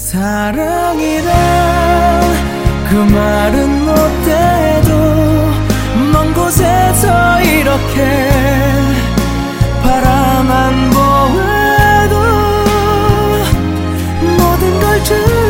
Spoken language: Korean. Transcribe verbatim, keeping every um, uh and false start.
사랑이란 그 말은 못해도 먼 곳에서 이렇게 바라만 보아도 모든 걸 주